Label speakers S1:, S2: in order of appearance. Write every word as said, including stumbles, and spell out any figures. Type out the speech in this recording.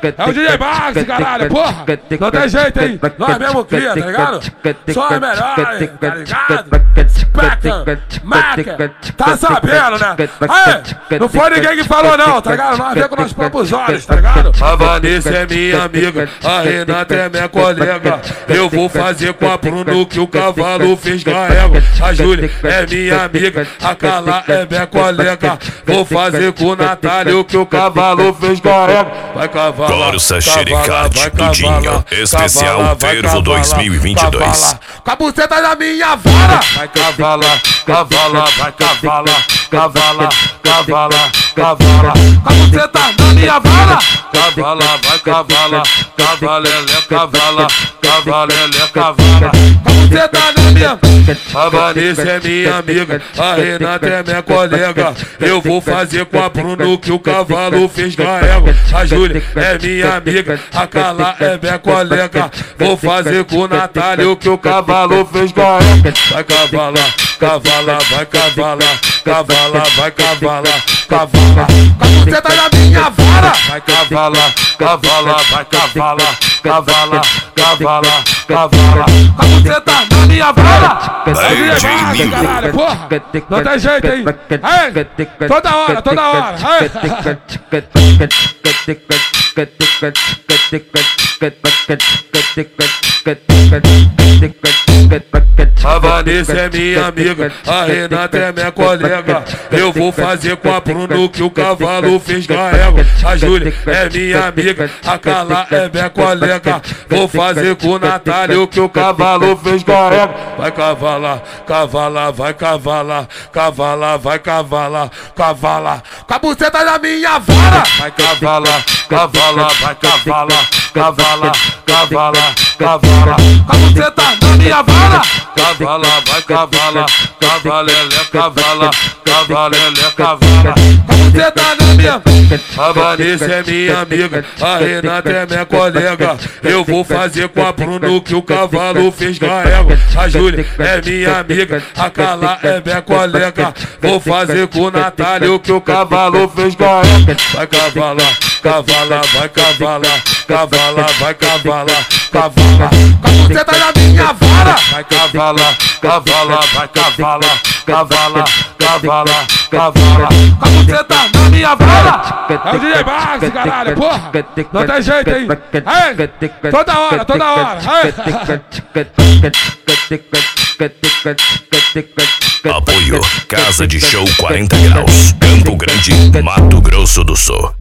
S1: É o D J Max, caralho, porra. Não tem jeito, hein? Nós mesmo cria, tá ligado? Só é melhor, tá ligado? Peca, Maca, tá sabendo, né? Aí, não foi ninguém que falou não, tá ligado? Nós vemos com nossos próprios olhos, tá ligado?
S2: A Vanessa é minha amiga, a Renata é minha colega. Eu vou fazer com a Bruno que o cavalo fez carrega. A Júlia é minha amiga, a Carla é minha colega. Vou fazer com o Natália o que o cavalo fez carrega. Vai cavalar,
S3: Corsa Xericate Tudinho, especial Fervo dois mil e vinte e dois.
S1: Com a buceta da minha vara.
S2: Vai cavalar, cavala, vai cavalar, cavala, cavala, cavala.
S1: Com a buceta da minha vara.
S2: Cavala, vai cavala, cavalele, cavala, cavalele, cavala.
S1: Com a buceta da minha.
S2: A Vanessa é minha amiga, a Renata é minha colega. Eu vou fazer com a Bruno que o cavalo fez carrega. A Júlia é minha amiga, a Carla é minha colega. Vou fazer com o Natália o que o cavalo fez carrega. Vai cavalar, cavala, vai cavalar, cavala, vai cavalar, cavala.
S1: Com a buceta da minha vara.
S2: Vai cavalar, cavala, vai cavalar, cavala, cavala, cavala.
S1: Com a buceta da minha vara.
S3: D J Nil.
S1: Caralho, porra. Não tem jeito, hein? Aí, toda hora, toda hora. Aí.
S2: A Vanessa é minha amiga, a Renata é minha colega. Eu vou fazer com a Bruno que o cavalo fez carrega. A Júlia é minha amiga, a Carla é minha colega. Vou fazer com o Natália o que o cavalo fez carrega. Vai cavalar, cavala, vai cavalar, cavala, vai cavalar, cavala.
S1: Com a buceta da minha vara.
S2: Vai cavalar, cavala, vai cavalar, cavala, cavala, cavala.
S1: Com a buceta da minha vara.
S2: Cavala, vai cavala, cavalele, cavala, cavalele, cavala.
S1: Com a buceta da minha.
S2: A Vanessa é minha amiga, a Renata é minha colega. Eu vou fazer com a Bruno que o cavalo fez carrega. A Júlia é minha amiga, a Carla é minha colega. Vou fazer com o Natália o que o cavalo fez carrega. Vai cavalar, cavala, vai cavalar, cavala, vai cavalar, cavala.
S1: Com a buceta da minha vara.
S2: Vai cavalar, cavala, vai cavalar, cavala, cavala, cavala.
S1: Com a buceta da minha vara. É o D J Max, caralho, porra. Não tem jeito, hein? Aí, toda hora, toda hora. Aí.
S3: Apoio Casa de Show quarenta graus, Campo Grande, Mato Grosso do Sul.